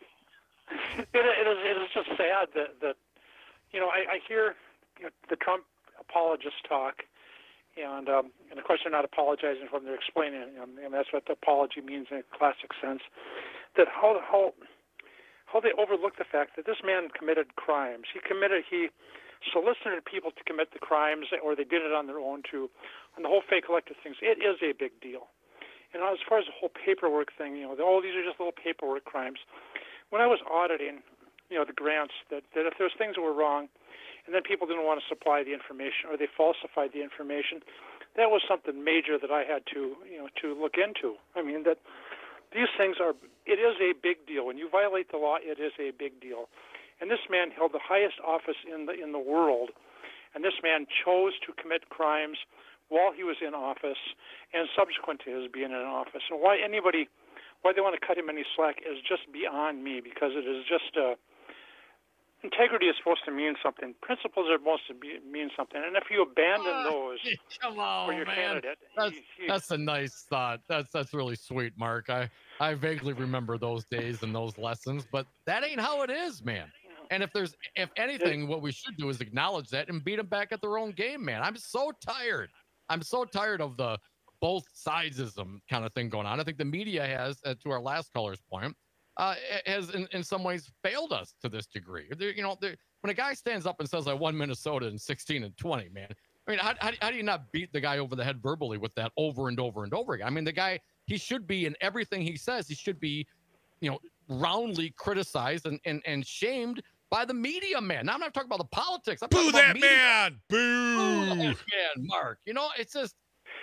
it is just sad that I hear the Trump apologists talk, and of course they're not apologizing for them; they're explaining it, and that's what the apology means in a classic sense. That how they overlook the fact that this man committed crimes. He solicited people to commit the crimes, or they did it on their own too. And the whole fake elected things, it is a big deal. And as far as the whole paperwork thing, these are just little paperwork crimes. When I was auditing, the grants, that if there was things that were wrong, and then people didn't want to supply the information, or they falsified the information, that was something major that I had to look into. I mean, that these things it is a big deal. When you violate the law, it is a big deal. And this man held the highest office in the world, and this man chose to commit crimes while he was in office and subsequent to his being in office. And why they want to cut him any slack is just beyond me, because it is just integrity is supposed to mean something. Principles are supposed to mean something. And if you abandon those Come on, for your man. candidate, That's a nice thought. That's really sweet, Mark. I vaguely remember those days and those lessons, but that ain't how it is, man. And if anything, what we should do is acknowledge that and beat them back at their own game, man. I'm so tired of the both sidesism kind of thing going on. I think the media has, to our last caller's point, has in some ways failed us to this degree. When a guy stands up and says, I won Minnesota in 16 and 20, man, I mean, how do you not beat the guy over the head verbally with that over and over and over again? I mean, the guy, he should be, in everything he says, he should be, roundly criticized and shamed by the media, man. Now I'm not talking about the politics. I'm talking Boo about that media. man! Boo that Boo! man, Mark. It's just,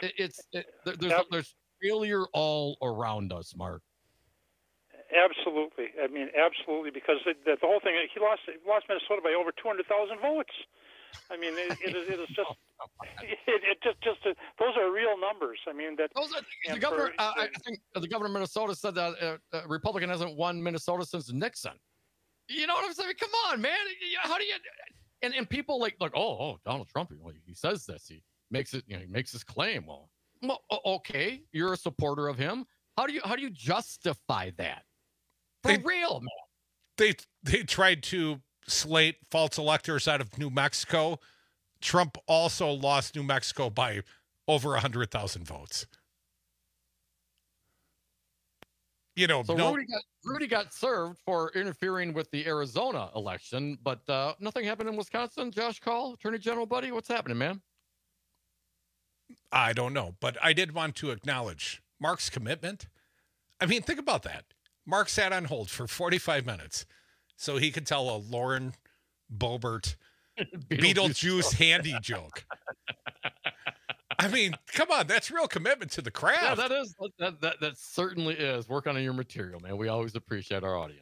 there's failure all around us, Mark. absolutely. I mean, absolutely, because the whole thing, he lost Minnesota by over 200,000 votes. I mean, it is just those are real numbers. I mean, that The governor, I think the governor of Minnesota said that a Republican hasn't won Minnesota since Nixon. You know what I'm saying? Come on, man. How do you? And people like Donald Trump. He says this. He makes it. He makes this claim. Well, okay, you're a supporter of him. How do you justify that? For real, man. They tried to slate false electors out of New Mexico. Trump also lost New Mexico by over 100,000 votes. So Rudy got served for interfering with the Arizona election, but nothing happened in Wisconsin. Josh Call, Attorney General buddy, what's happening, man? I don't know, but I did want to acknowledge Mark's commitment. I mean, think about that. Mark sat on hold for 45 minutes so he could tell a Lauren Boebert Beetlejuice handy joke. I mean, come on, that's real commitment to the craft. Yeah, that certainly is. Work on your material, man. We always appreciate our audience.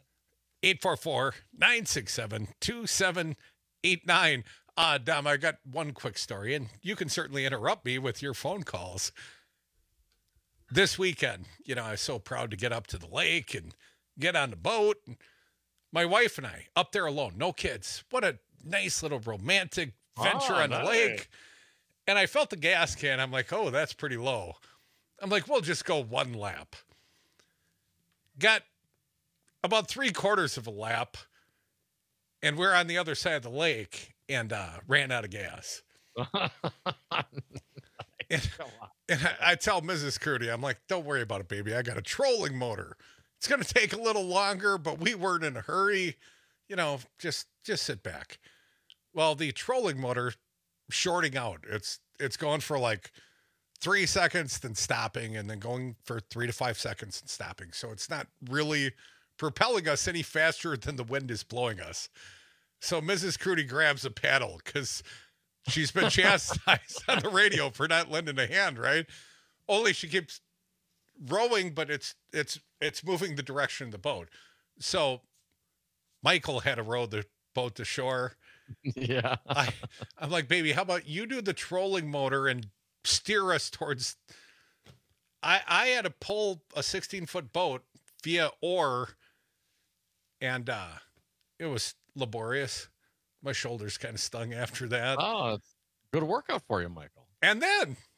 844-967-2789. Dom, I got one quick story, and you can certainly interrupt me with your phone calls. This weekend, I was so proud to get up to the lake and get on the boat. And my wife and I, up there alone, no kids. What a nice little romantic venture on the lake. And I felt the gas can. I'm like, oh, that's pretty low. I'm like, we'll just go one lap. Got about 3/4 of a lap, and we're on the other side of the lake and ran out of gas. And I tell Mrs. Crudy, I'm like, don't worry about it, baby. I got a trolling motor. It's going to take a little longer, but we weren't in a hurry. Just sit back. Well, the trolling motor shorting out. It's going for like 3 seconds, then stopping, and then going for 3 to 5 seconds and stopping. So it's not really propelling us any faster than the wind is blowing us. So Mrs. Crudy grabs a paddle because she's been chastised on the radio for not lending a hand, right? Only she keeps rowing, but it's moving the direction of the boat. So Michael had to row the boat to shore. Yeah. I'm like, baby, how about you do the trolling motor and steer us towards... I had to pull a 16-foot boat via oar, and it was laborious. My shoulders kind of stung after that. Oh, it's good workout for you, Michael. And then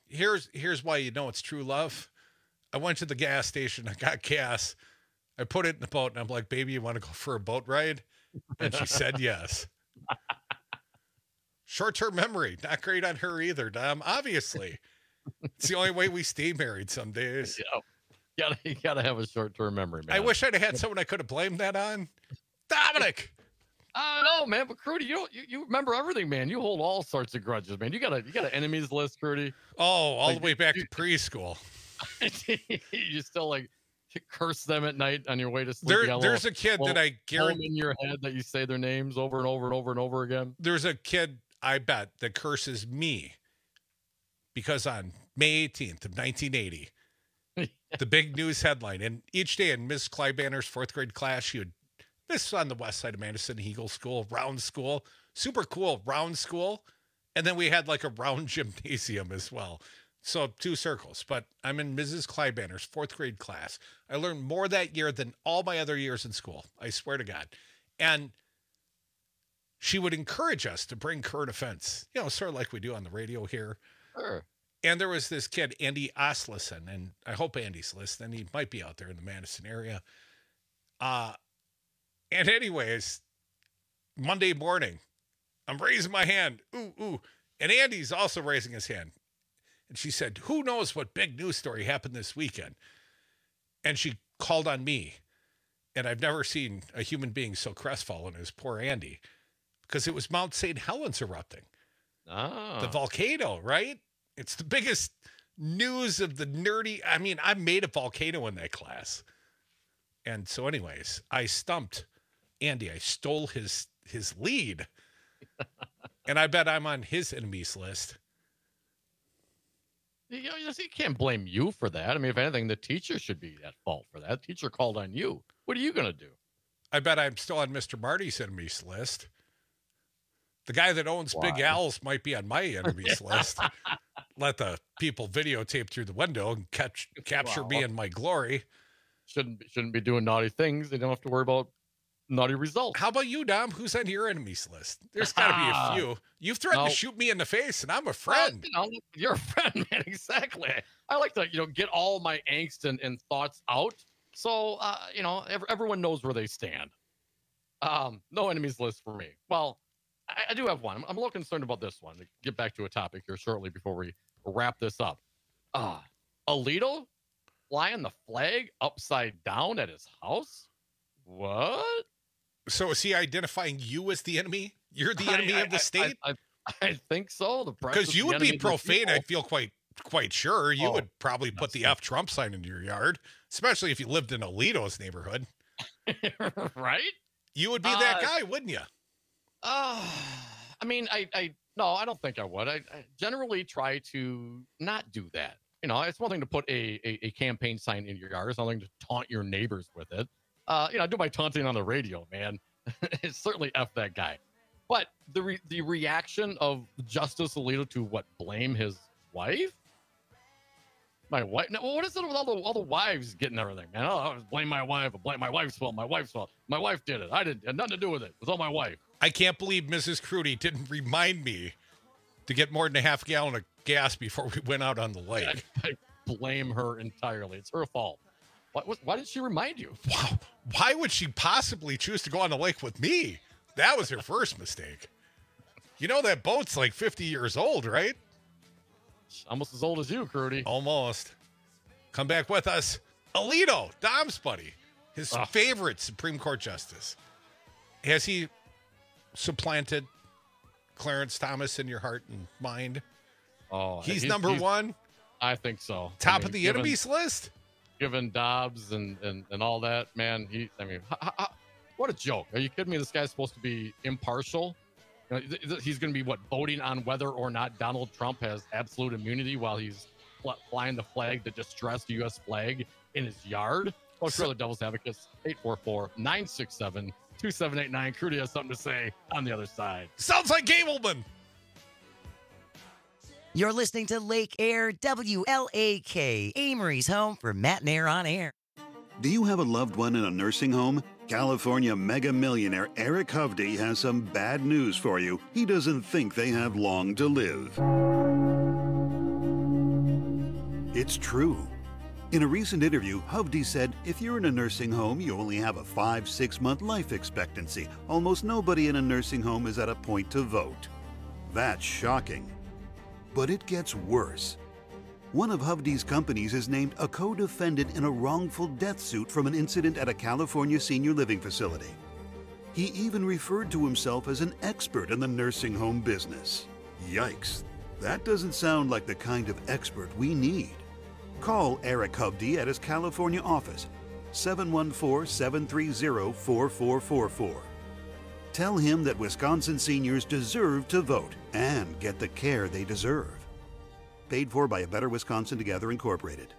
here's why you know it's true love. I went to the gas station. I got gas. I put it in the boat, and I'm like, baby, you want to go for a boat ride? And she said yes. Short-term memory. Not great on her either, Dom. Obviously. It's the only way we stay married some days. Yeah. You gotta have a short-term memory, man. I wish I'd have had someone I could have blamed that on. Dominic! No, man, but Crudy, you remember everything, man. You hold all sorts of grudges, man. You got an enemies list, Crudy. Oh, all the way back to preschool. You still like curse them at night on your way to sleep. There's a kid that I guarantee in your head that you say their names over and over and over and over again. There's a kid, I bet, that curses me because on May 18th of 1980, the big news headline, and each day in Ms. Kleibanner's fourth grade class, she would, this is on the west side of Madison, Eagle School, round school, super cool, round school. And then we had like a round gymnasium as well. So 2 circles, but I'm in Mrs. Kleibanner's fourth grade class. I learned more that year than all my other years in school. I swear to God. And she would encourage us to bring current events, sort of like we do on the radio here. Sure. And there was this kid, Andy Oslison, and I hope Andy's listening. He might be out there in the Madison area. And anyways, Monday morning, I'm raising my hand. Ooh. And Andy's also raising his hand. And she said, who knows what big news story happened this weekend? And she called on me. And I've never seen a human being so crestfallen as poor Andy. Because it was Mount St. Helens erupting. The volcano, right? It's the biggest news of the nerdy. I mean, I made a volcano in that class. And so anyways, I stumped Andy. I stole his lead. And I bet I'm on his enemies list. You can't blame you for that. I mean, if anything, the teacher should be at fault for that. The teacher called on you. What are you going to do? I bet I'm still on Mr. Marty's enemies list. The guy that owns Big Al's might be on my enemies list. Let the people videotape through the window and capture me in my glory. Shouldn't be doing naughty things. They don't have to worry about naughty results. How about you, Dom? Who's on your enemies list? There's got to be a few. You've threatened to shoot me in the face, and I'm a friend. Well, you're a friend, man. Exactly. I like to, get all my angst and thoughts out. So, everyone knows where they stand. No enemies list for me. Well, I do have one. I'm a little concerned about this one. To get back to a topic here shortly before we wrap this up. Alito flying the flag upside down at his house? What? So is he identifying you as the enemy? You're the enemy of the state? I think so. Because you would be profane, I feel quite sure. You would probably put the F Trump sign in your yard, especially if you lived in Alito's neighborhood. Right? You would be that guy, wouldn't you? I mean, no, I don't think I would. I generally try to not do that. It's one thing to put a campaign sign in your yard. It's another thing to taunt your neighbors with it. I do my taunting on the radio, man. It's certainly F that guy. But the reaction of Justice Alito to blame his wife? My wife? No, what is it with all the wives getting everything, man? I blame my wife. I blame my wife's fault. My wife's fault. My wife did it. I didn't. It had nothing to do with it. It was all my wife. I can't believe Mrs. Crudy didn't remind me to get more than a half gallon of gas before we went out on the lake. I blame her entirely. It's her fault. Why did she remind you? Wow. Why would she possibly choose to go on the lake with me? That was her first mistake. That boat's like 50 years old, right? Almost as old as you, Crudy. Almost. Come back with us. Alito, Dom's buddy, his favorite Supreme Court justice. Has he supplanted Clarence Thomas in your heart and mind? Oh, he's number one? I think so. Top of the enemies list? Given Dobbs and all that, man, what a joke. Are you kidding me? This guy's supposed to be impartial. He's going to be voting on whether or not Donald Trump has absolute immunity while he's flying the flag, the distressed U.S. flag in his yard. Oh, sure, the Devil's Advocates, 844-967-2789. Crudy has something to say on the other side. Sounds like Gableman. You're listening to Lake Air WLAK, Amory's home for Matt and Air on Air. Do you have a loved one in a nursing home? California mega millionaire Eric Hovde has some bad news for you. He doesn't think they have long to live. It's true. In a recent interview, Hovde said if you're in a nursing home, you only have a 5-6 month life expectancy. Almost nobody in a nursing home is at a point to vote. That's shocking. But it gets worse. One of Hovde's companies is named a co-defendant in a wrongful death suit from an incident at a California senior living facility. He even referred to himself as an expert in the nursing home business. Yikes. That doesn't sound like the kind of expert we need. Call Eric Hovde at his California office, 714-730-4444. Tell him that Wisconsin seniors deserve to vote and get the care they deserve. Paid for by A Better Wisconsin Together Incorporated.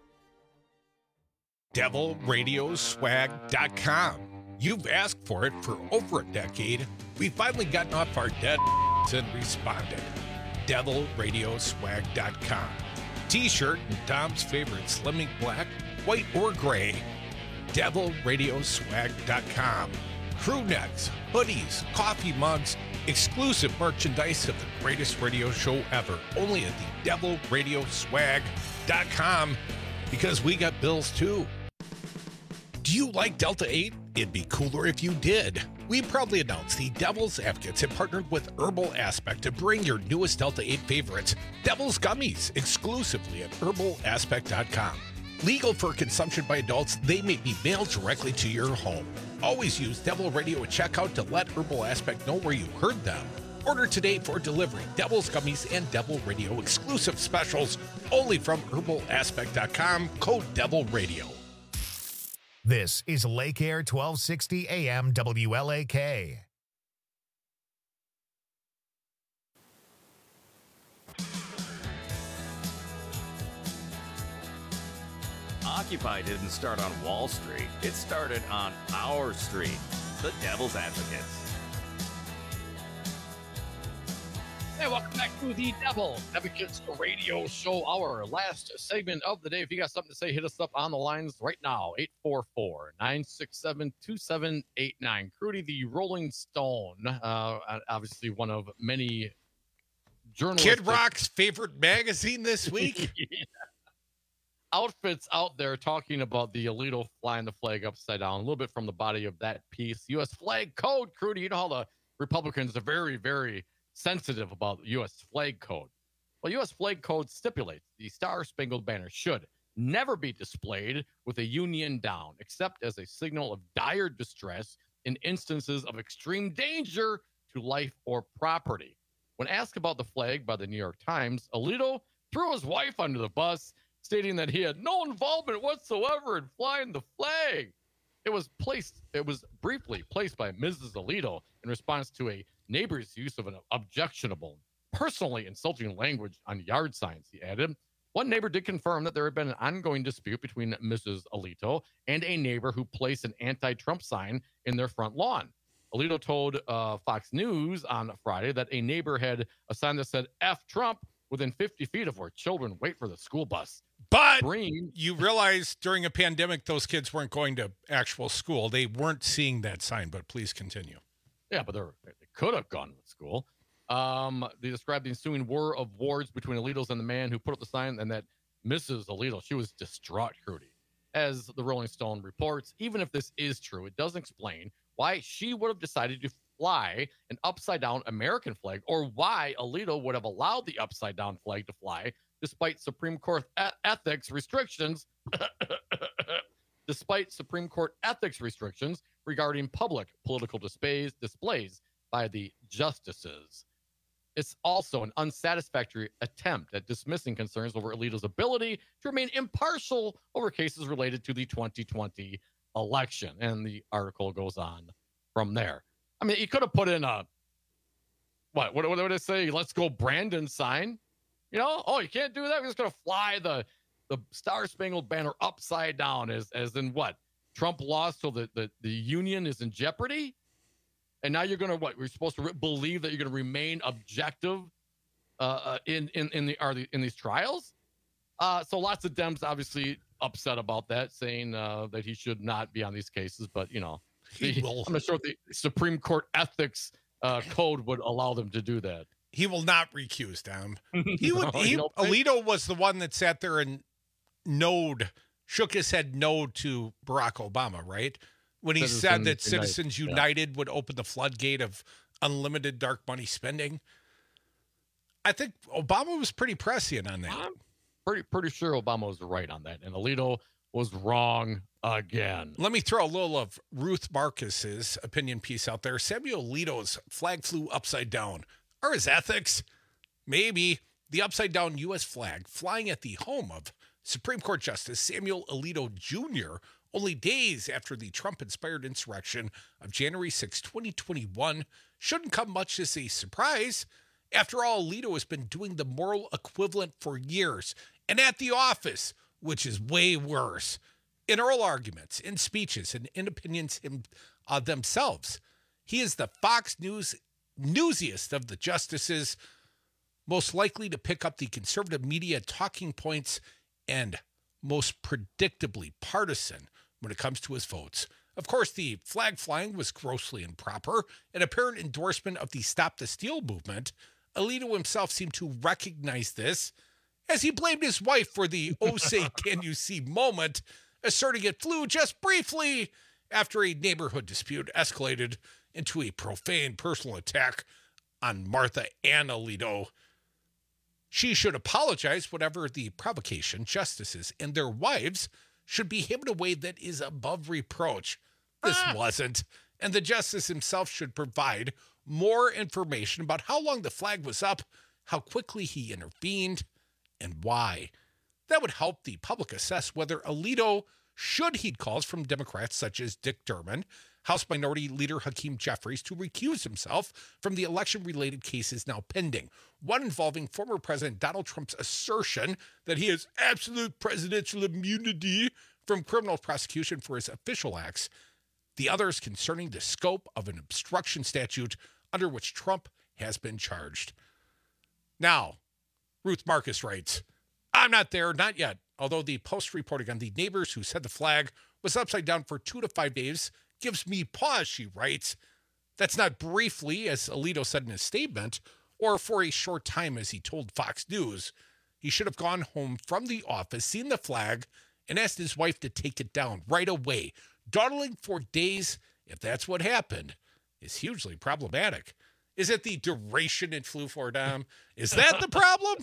DevilRadioswag.com. You've asked for it for over a decade. We've finally gotten off our dead and responded. DevilRadioswag.com. T-shirt and Tom's favorite Slimming Black, white or gray. DevilRadioswag.com. Crew necks, hoodies, coffee mugs, exclusive merchandise of the greatest radio show ever. Only at the DevilRadioswag.com, because we got bills too. Do you like Delta 8? It'd be cooler if you did. We proudly announced the Devil's Advocates have partnered with Herbal Aspect to bring your newest Delta 8 favorites, Devil's Gummies, exclusively at herbalaspect.com. Legal for consumption by adults, they may be mailed directly to your home. Always use Devil Radio at checkout to let Herbal Aspect know where you heard them. Order today for delivery. Devil's Gummies and Devil Radio exclusive specials only from herbalaspect.com, code Devil Radio. This is Lake Air 1260 AM WLAK. Occupy didn't start on Wall Street. It started on our street, the Devil's Advocates. Hey, welcome back to the Devil's Advocates Radio Show, our last segment of the day. If you got something to say, hit us up on the lines right now, 844-967-2789. Crudy, the Rolling Stone, obviously one of many journalists. Kid Rock's favorite magazine this week. Yeah. Outfits out there talking about the Alito flying the flag upside down. A little bit from the body of that piece. U.S. flag code, Crudy. You know how the Republicans are very, very sensitive about the U.S. flag code. Well, U.S. flag code stipulates the Star-Spangled Banner should never be displayed with a union down, except as a signal of dire distress in instances of extreme danger to life or property. When asked about the flag by the New York Times, Alito threw his wife under the bus, stating that he had no involvement whatsoever in flying the flag. It was briefly placed by Mrs. Alito in response to a neighbor's use of an objectionable, personally insulting language on yard signs, he added. One neighbor did confirm that there had been an ongoing dispute between Mrs. Alito and a neighbor who placed an anti-Trump sign in their front lawn. Alito told Fox News on Friday that a neighbor had a sign that said F Trump within 50 feet of where children wait for the school bus. But you realize during a pandemic, those kids weren't going to actual school. They weren't seeing that sign, but please continue. Yeah, but they could have gone to school. They described the ensuing war of words between Alito's and the man who put up the sign, and that Mrs. Alito, she was distraught, Crudy. As the Rolling Stone reports, even if this is true, it doesn't explain why she would have decided to fly an upside-down American flag, or why Alito would have allowed the upside-down flag to fly despite Supreme Court ethics restrictions regarding public political displays by the justices. It's also an unsatisfactory attempt at dismissing concerns over Alito's ability to remain impartial over cases related to the 2020 election. And the article goes on from there. I mean, he could have put in a, what would it say? Let's go Brandon sign. You know, oh, you can't do that. We're just going to fly the Star-Spangled Banner upside down as in what? Trump lost so the union is in jeopardy? And now you're going to what? We're supposed to believe that you're going to remain objective in these trials? So lots of Dems obviously upset about that, saying that he should not be on these cases. But, you know, I'm not sure if the Supreme Court ethics code would allow them to do that. He will not recuse, Tom. Alito was the one that sat there and shook his head no to Barack Obama, right? When he said that Citizens United would open the floodgate of unlimited dark money spending. I think Obama was pretty prescient on that. I'm pretty sure Obama was right on that, and Alito was wrong again. Let me throw a little of Ruth Marcus's opinion piece out there. Samuel Alito's flag flew upside down. Are his ethics? Maybe. The upside down U.S. flag flying at the home of Supreme Court Justice Samuel Alito Jr. only days after the Trump-inspired insurrection of January 6, 2021 shouldn't come much as a surprise. After all, Alito has been doing the moral equivalent for years and at the office, which is way worse. In oral arguments, in speeches, and in opinions themselves, he is the Fox News newsiest of the justices, most likely to pick up the conservative media talking points, and most predictably partisan when it comes to his votes. Of course, the flag flying was grossly improper, an apparent endorsement of the Stop the Steal movement. Alito himself seemed to recognize this, as he blamed his wife for the "oh say can you see" moment, asserting it flew just briefly after a neighborhood dispute escalated into a profane personal attack on Martha Ann Alito. She should apologize, whatever the provocation. Justices and their wives should behave in a way that is above reproach. This wasn't. And the justice himself should provide more information about how long the flag was up, how quickly he intervened, and why. That would help the public assess whether Alito should heed calls from Democrats such as Dick Durbin, House Minority Leader Hakeem Jeffries, to recuse himself from the election-related cases now pending, one involving former President Donald Trump's assertion that he has absolute presidential immunity from criminal prosecution for his official acts, the others concerning the scope of an obstruction statute under which Trump has been charged. Now, Ruth Marcus writes, I'm not there, not yet, although the Post reporting on the neighbors who said the flag was upside down for 2 to 5 days gives me pause, she writes. That's not briefly, as Alito said in his statement, or for a short time, as he told Fox News. He should have gone home from the office, seen the flag, and asked his wife to take it down right away. Dawdling for days, if that's what happened, is hugely problematic. Is it the duration it flew for, Dom? Is that the problem?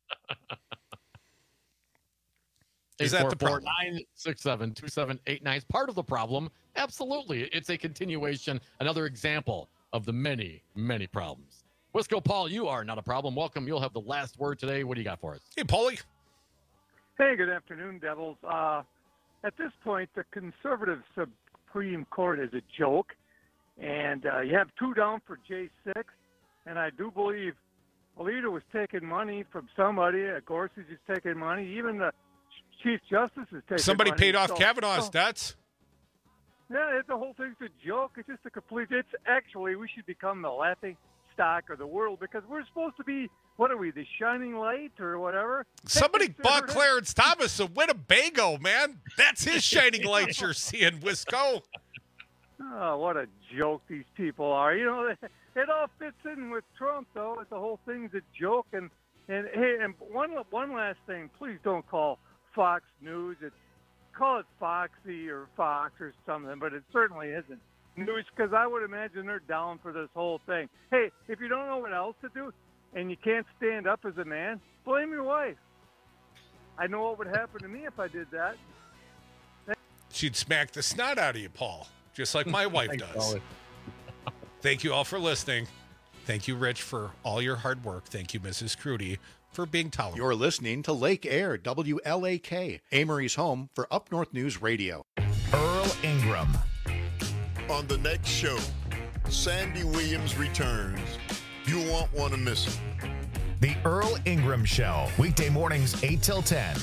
Is that the problem? 844-967-2789 is part of the problem. Absolutely. It's a continuation, another example of the many, many problems. Wisco Paul, you are not a problem. Welcome. You'll have the last word today. What do you got for us? Hey, Paulie. Hey, good afternoon, Devils. At this point, the conservative Supreme Court is a joke, and you have 2 down for J6, and I do believe Alito was taking money from somebody. Gorsuch is taking money. Even the Chief Justice is taking Somebody money. paid off Kavanaugh's debts. Yeah, the whole thing's a joke. It's just a complete. It's actually, we should become the laughing stock of the world because we're supposed to be, what are we, the shining light or whatever? Somebody bought Clarence Thomas a Winnebago, man. That's his shining light you're seeing, Wisco. Oh, what a joke these people are. You know, it all fits in with Trump, though. The whole thing's a joke. And hey, and one last thing. Please don't call Fox News. Call it Foxy or Fox or something, but it certainly isn't news because I would imagine they're down for this whole thing. Hey, if you don't know what else to do and you can't stand up as a man, blame your wife. I know what would happen to me if I did that. She'd smack the snot out of you, Paul, just like my wife does. Thank you all for listening. Thank you, Rich, for all your hard work. Thank you, Mrs. Crudy, for being tolerant. You're listening to Lake Air, WLAK, Amory's home for Up North News Radio. Earl Ingram. On the next show, Sandy Williams returns. You won't want to miss it. The Earl Ingram Show, weekday mornings 8 till 10.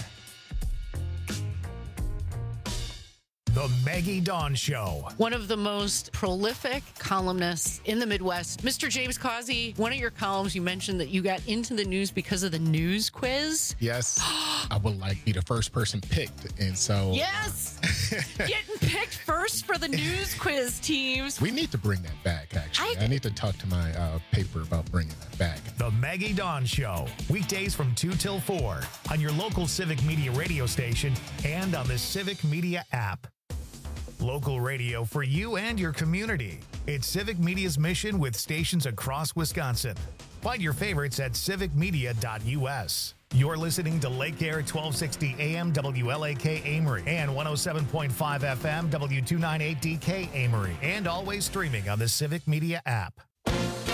The Maggie Dawn Show. One of the most prolific columnists in the Midwest. Mr. James Causey, one of your columns, you mentioned that you got into the news because of the news quiz. Yes. I would like to be the first person picked. And so Yes! Getting picked first for the news quiz teams. we need to bring that back, actually. I need to talk to my paper about bringing that back. The Maggie Dawn Show, weekdays from 2 till 4 on your local Civic Media radio station and on the Civic Media app. Local radio for you and your community. It's Civic Media's mission with stations across Wisconsin. Find your favorites at civicmedia.us. You're listening to Lake Air 1260 AM WLAK Amory and 107.5 FM W298DK Amory, and always streaming on the Civic Media app.